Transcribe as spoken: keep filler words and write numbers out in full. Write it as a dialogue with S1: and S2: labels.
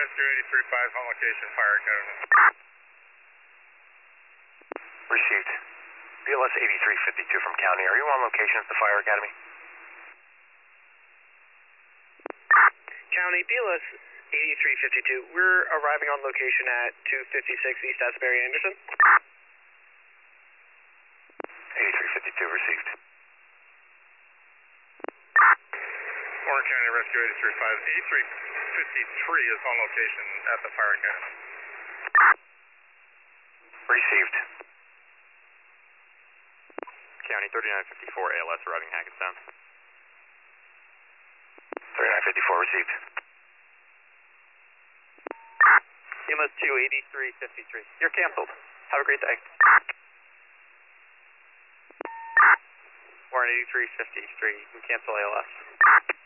S1: Rescue eighty-three five on location, Fire Academy.
S2: Received. B L S eighty-three fifty-two from County. Are you on location at the Fire Academy?
S3: County, B L S eighty-three fifty-two. We're arriving on location at two fifty-six East Asbury Anderson.
S2: eighty-three fifty-two, received.
S1: Warren County Rescue eighty-three five. eighty-three fifty-three is on location at the Fire Academy.
S2: Received.
S4: County thirty-nine fifty-four, A L S arriving Hackettstown.
S2: thirty-nine fifty-four, received.
S3: B L S two eighty-three fifty-three. You're canceled. Have a great day.
S4: Warren eighty-three fifty-three, you can cancel A L S.